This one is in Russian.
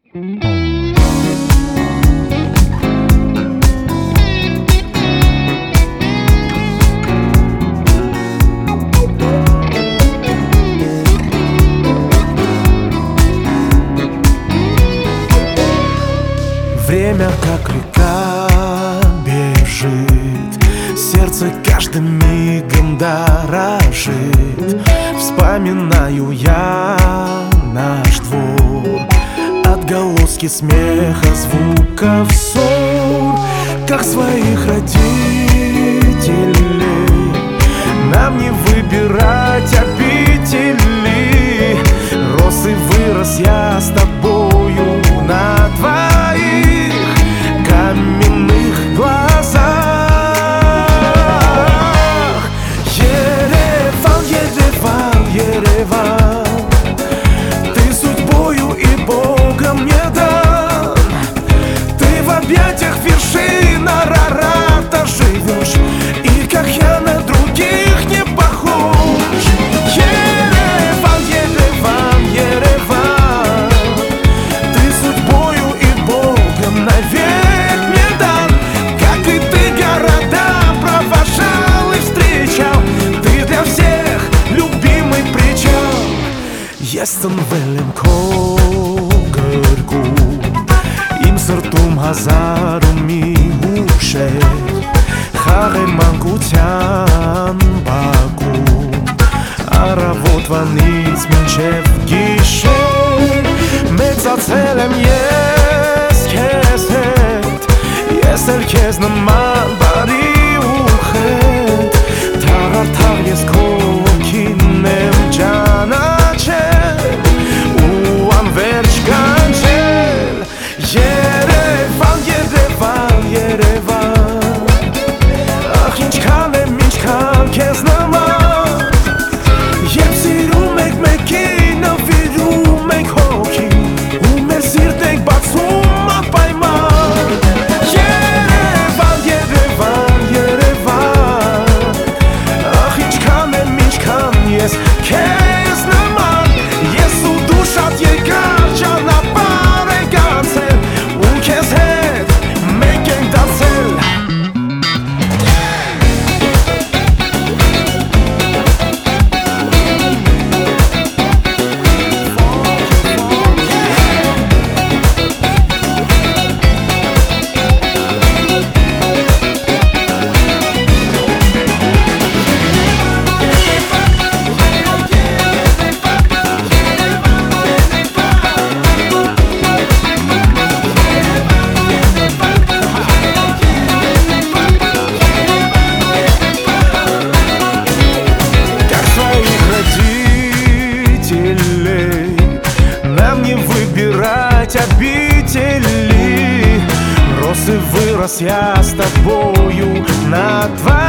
Время как река бежит, сердце каждым мигом дорожит. Вспоминаю я наш двор, отголоски смеха, звуков ссор, как своих родителей. Нам не выбирать обители. Рос и вырос я с тобою на твоих каменных глазах. Ереван, Ереван, Ереван, ты судьбою и Богом мне дан. Ты в объятиях вершин Арарата живешь, и как я на других не похож. Ереван, Ереван, Ереван, ты судьбою и Богом навек мне дан. Как и ты города провожал и встречал, ты для всех любимый причал. Jestem velem kogărgu, im sărtum hazarul miușei, Hare mangutian bagum, aravot vaniz minchev gishei. Metzatzелem yes keset, yes el kez naman bari uchet. Tagar tar yes kokinem janachel, uan verch ganchel. Yerevan, Yerevan, Yerevan, ach ինչքան եմ, ինչքան քեզ նման. Երբ սիրում ենք մեկին, նվիրում ենք հոգին, ու մեր սիրտն ենք բացում անպայման. Երևան, Երևան, Երևան, ach ինչքան եմ, ինչքան ես քեզ նման. Ես ու դու շատ երկար ճանապարհ ենք անցել, ու քեզ հետ մենք ենք դարձել. Как своих родителей, нам не выбирать обители. Рос и вырос я с тобою на твоих